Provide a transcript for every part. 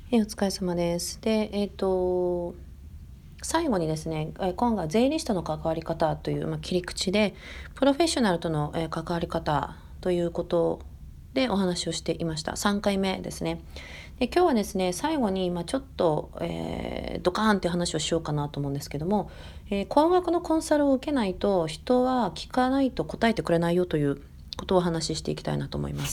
お疲れ様です。で、最後にですね、今回は税理士との関わり方という、切り口で、プロフェッショナルとの、関わり方ということでお話をしていました。3回目ですね。で、今日はですね、最後に、ちょっと、ドカーンっていう話をしようかなと思うんですけども、高額のコンサルを受けないと、人は聞かないと答えてくれないよということをお話ししていきたいなと思います。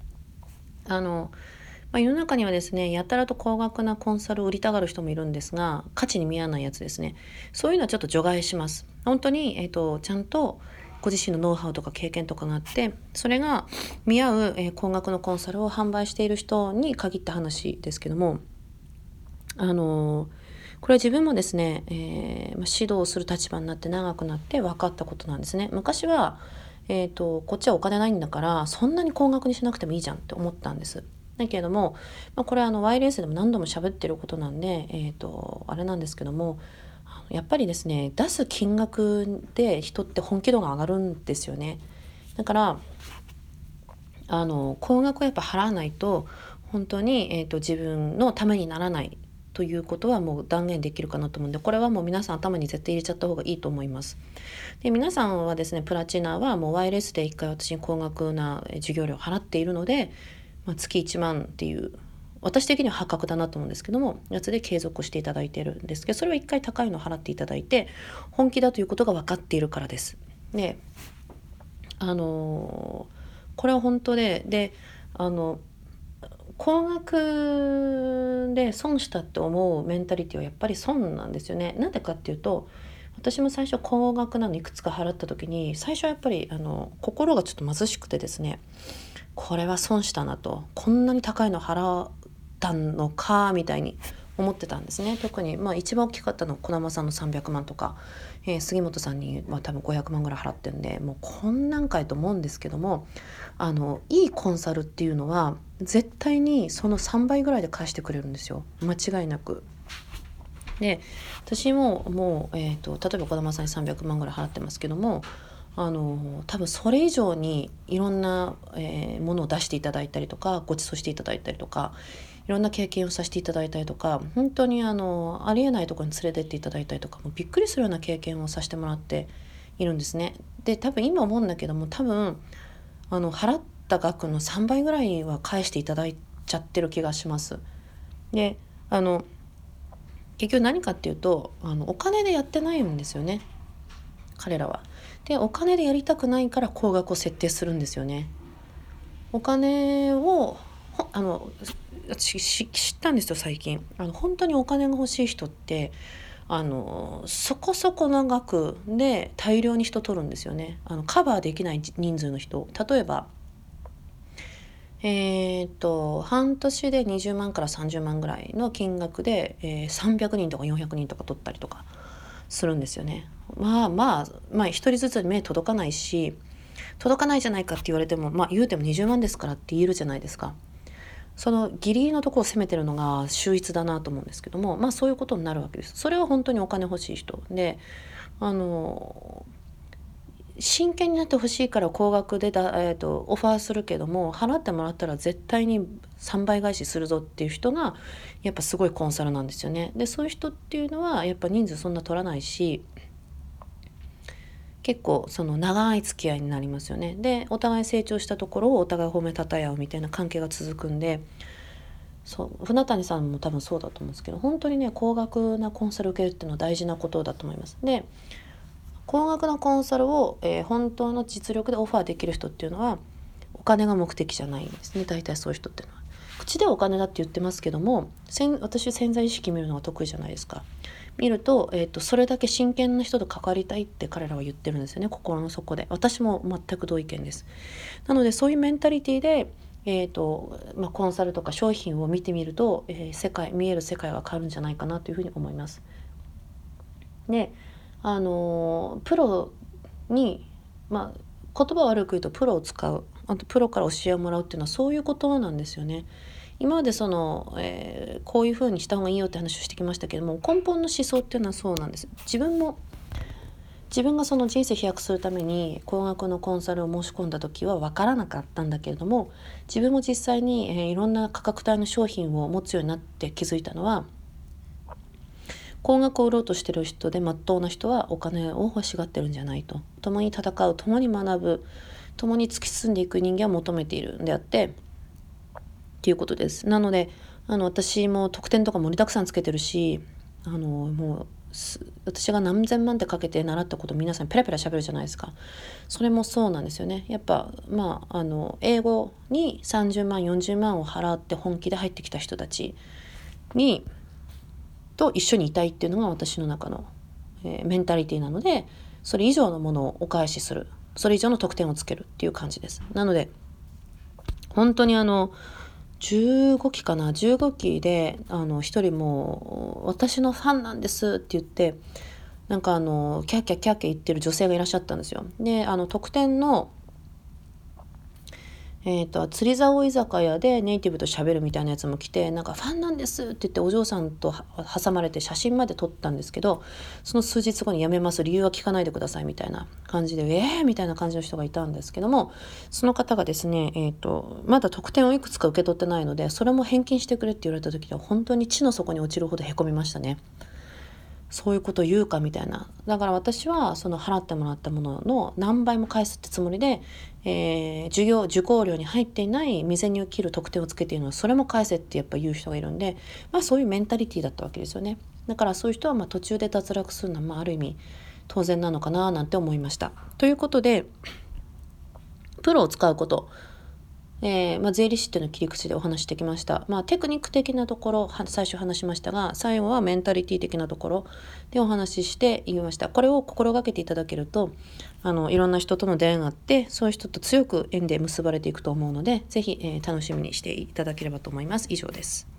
世の中にはですね、やたらと高額なコンサルを売りたがる人もいるんですが、価値に見合わないやつですね。そういうのはちょっと除外します。本当に、ちゃんとご自身のノウハウとか経験とかがあって、それが見合う、高額のコンサルを販売している人に限った話ですけども、これは自分もですね、指導する立場になって長くなって分かったことなんですね。昔は、こっちはお金ないんだからそんなに高額にしなくてもいいじゃんって思ったんです。だけれども、これはYLS でも何度も喋ってることなんで、あれなんですけども、やっぱりですね、出す金額で人って本気度が上がるんですよね。だから高額をやっぱ払わないと本当に、自分のためにならないということはもう断言できるかなと思うんで、これはもう皆さん頭に絶対入れちゃった方がいいと思います。で、皆さんはですね、プラチナはもう YLS で1回私に高額な授業料を払っているので、月1万っていう私的には破格だなと思うんですけども、やつで継続していただいているんですけど、それは1回高いのを払っていただいて本気だということが分かっているからです。で、これは本当で、高額で損したって思うメンタリティはやっぱり損なんですよね。なんでかっていうと、私も最初高額なのいくつか払った時に、最初はやっぱり心がちょっと貧しくてですね、これは損したなと、こんなに高いの払ったのかみたいに思ってたんですね。特に一番大きかったのは児玉さんの300万とか、杉本さんには多分500万ぐらい払ってるんで、もうこんなんかいと思うんですけども、いいコンサルっていうのは絶対にその3倍ぐらいで返してくれるんですよ、間違いなく。で、私ももう、例えば児玉さんに300万ぐらい払ってますけども、多分それ以上にいろんな、ものを出していただいたりとか、ご馳走していただいたりとか、いろんな経験をさせていただいたりとか、本当にありえないところに連れてっていただいたりとか、もうびっくりするような経験をさせてもらっているんですね。で、多分今思うんだけども、多分払った額の3倍ぐらいは返していただいちゃってる気がします。で、結局何かっていうと、お金でやってないんですよね、彼らは。で、お金でやりたくないから高額を設定するんですよね。お金を私知ったんですよ、最近。本当にお金が欲しい人ってそこそこの額で大量に人取るんですよね。カバーできない人数の人、例えば半年で20万から30万ぐらいの金額で、300人とか400人とか取ったりとかするんですよね。一人ずつ目届かないし、届かないじゃないかって言われても、言うても20万ですからって言えるじゃないですか。そのギリギリのところを攻めてるのが秀逸だなと思うんですけども、そういうことになるわけです。それは本当にお金欲しい人で、真剣になってほしいから高額でオファーするけども、払ってもらったら絶対に3倍返しするぞっていう人がやっぱすごいコンサルなんですよね。で、そういう人っていうのはやっぱ人数そんな取らないし、結構その長い付き合いになりますよね。で、お互い成長したところをお互い褒めたたえ合うみたいな関係が続くんで、船谷さんも多分そうだと思うんですけど、本当にね、高額なコンサル受けるっていうのは大事なことだと思います。で、高額なコンサルを、本当の実力でオファーできる人っていうのはお金が目的じゃないんですね。大体そういう人っていうのは口ではお金だって言ってますけども、私潜在意識見るのが得意じゃないですか。見ると、それだけ真剣な人と関わりたいって彼らは言ってるんですよね、心の底で。私も全く同意見です。なのでそういうメンタリティでコンサルとか商品を見てみると、見える世界が変わるんじゃないかなというふうに思います。で、プロに、言葉を悪く言うとプロを使う、あとプロから教えをもらうっていうのはそういうことなんですよね。今までこういうふうにした方がいいよって話をしてきましたけども、根本の思想っていうのはそうなんです。自分も自分がその人生飛躍するために高額のコンサルを申し込んだ時は分からなかったんだけれども、自分も実際に、いろんな価格帯の商品を持つようになって気づいたのは、高額を売ろうとしてる人で真っ当な人はお金を欲しがってるんじゃないと。共に戦う、共に学ぶ、共に突き進んでいく人間を求めているんであってっていうことです。なので私も特典とか盛りだくさんつけてるし、もう私が何千万ってかけて習ったこと皆さんペラペラ喋るじゃないですか。それもそうなんですよね。やっぱ英語に30万40万を払って本気で入ってきた人たちにと一緒にいたいっていうのが私の中の、メンタリティなので、それ以上のものをお返しする、それ以上の得点をつけるっていう感じです。なので本当に15期かな、15期で一人もう私のファンなんですって言ってなんかキャッキャッキャッキャ言ってる女性がいらっしゃったんですよ。で特典の釣り竿居酒屋でネイティブと喋るみたいなやつも来て、なんかファンなんですって言ってお嬢さんと挟まれて写真まで撮ったんですけど、その数日後に辞めます、理由は聞かないでくださいみたいな感じでみたいな感じの人がいたんですけども、その方がですね、まだ特典をいくつか受け取ってないのでそれも返金してくれって言われた時は本当に地の底に落ちるほどへこみましたね。そういうことを言うかみたいな。だから私はその払ってもらったものの何倍も返すってつもりで、受講料に入っていない未然に起きる特典をつけているのはそれも返せってやっぱ言う人がいるんで、そういうメンタリティだったわけですよね。だからそういう人は途中で脱落するのはある意味当然なのかななんて思いました。ということでプロを使うこと、税理士っていうの切り口でお話してきました。テクニック的なところ最初話しましたが、最後はメンタリティ的なところでお話しして言いました。これを心がけていただけるといろんな人との出会いがあって、そういう人と強く縁で結ばれていくと思うので、ぜひ、楽しみにしていただければと思います。以上です。